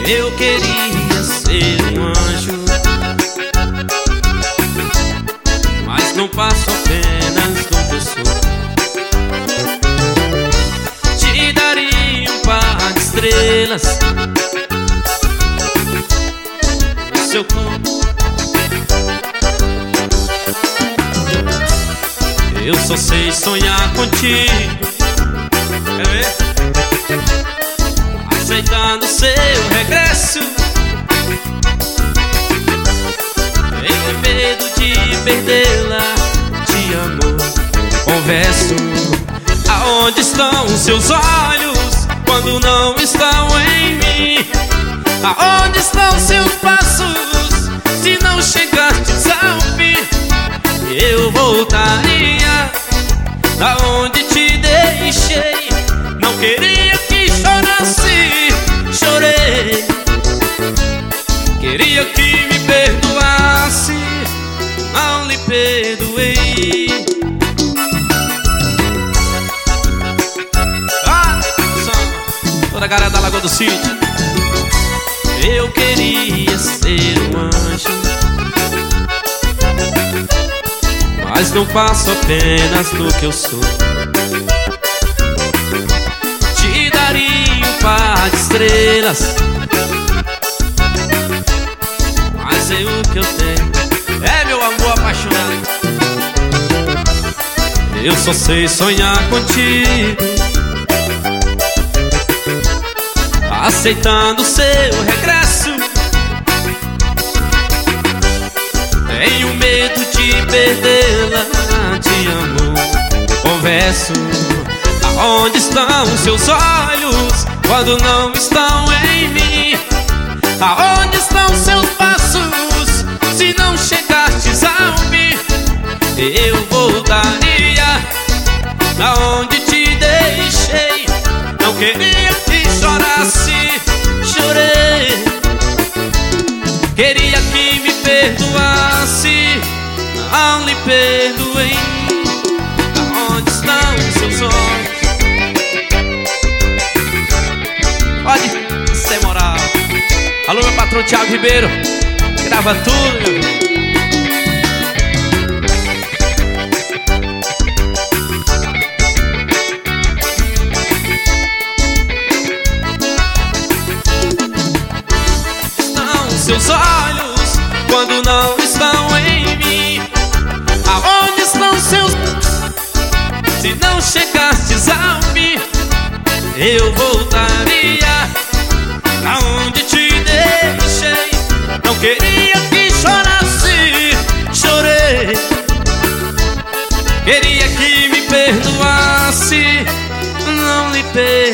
Eu queria ser um anjo, mas não passo apenas do que eu sou. Te daria um par de estrelas no seu corpo. Eu só sei sonhar contigo. Quer ver? Aceitando seu regresso. Tenho medo de perdê-la. De amor converso. Aonde estão os seus olhos quando não estão em mim? Aonde estão seus passos se não chegastes ao fim? Eu voltaria da onde te deixei. Não queria que chorasse, chorei. Queria que me perdoasse, não lhe perdoei. Toda a galera da Lagoa do Sítio. Eu queria ser um anjo, mas não passo apenas do que eu sou. Te daria um par de estrelas, mas é o que eu tenho. É meu amor apaixonado. Eu só sei sonhar contigo, aceitando seu regresso. Tenho medo de perdê-la. De amor converso. Aonde estão seus olhos quando não estão em mim? Aonde estão seus passos se não chegastes ao fim? Eu voltaria da onde te deixei. Não queria que chorasse, chorei. Queria que me perdoasse, não lhe perdoei. Aonde estão os seus olhos? Pode ser moral. Alô, meu patrão Thiago Ribeiro, grava tudo, meu filho. Seus olhos quando não estão em mim? Aonde estão seus se não chegastes ao fim? Eu voltaria aonde te deixei. Não queria que chorasse, chorei. Queria que me perdoasse, não lhe perdoei.